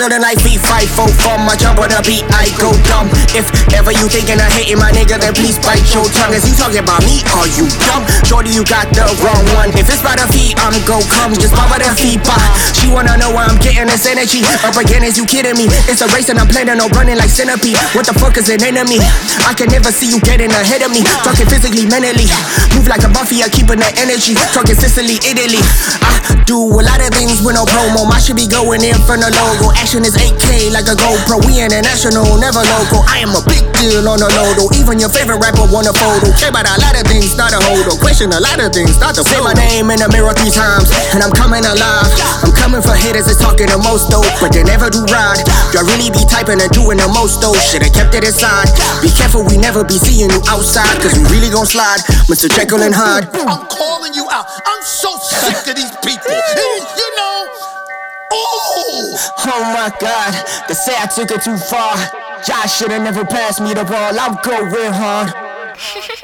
building like feet fight for fun. I jump on the beat, I go dumb. If ever you thinking of hating my nigga, then please bite your tongue. Is you talking about me? Are you dumb? Shorty, you got the wrong one. If it's by the feet, I'm go come. Just pop by the feet, by. She wanna know where I'm getting this energy. Up again, is you kidding me? It's a race and I'm planning on running like centipede. What the fuck is an enemy? I can never see you getting ahead of me. Talking physically, mentally. Move like a mafia, keeping the energy. Talking Sicily, Italy. I do a lot of things with no promo. I should be going in from the logo. Action is 8K like a GoPro. We international, never local. I am a big deal on the logo. Even your favorite rapper want a photo. Care about a lot of things, not a hold. Question a lot of things, not the. Say my name in the mirror 3 times, and I'm coming alive. I'm coming for haters that's talking the most though, but they never do ride. Y'all really be typing and doing the most though. Should've kept it inside. Be careful, we never be seeing you outside, cause we really gon' slide. Mr. Jekyll and Hyde. I'm calling you out. I'm so sick of these people. You know. Oh my God, they say I took it too far. Josh should've never passed me the ball. I'm going hard.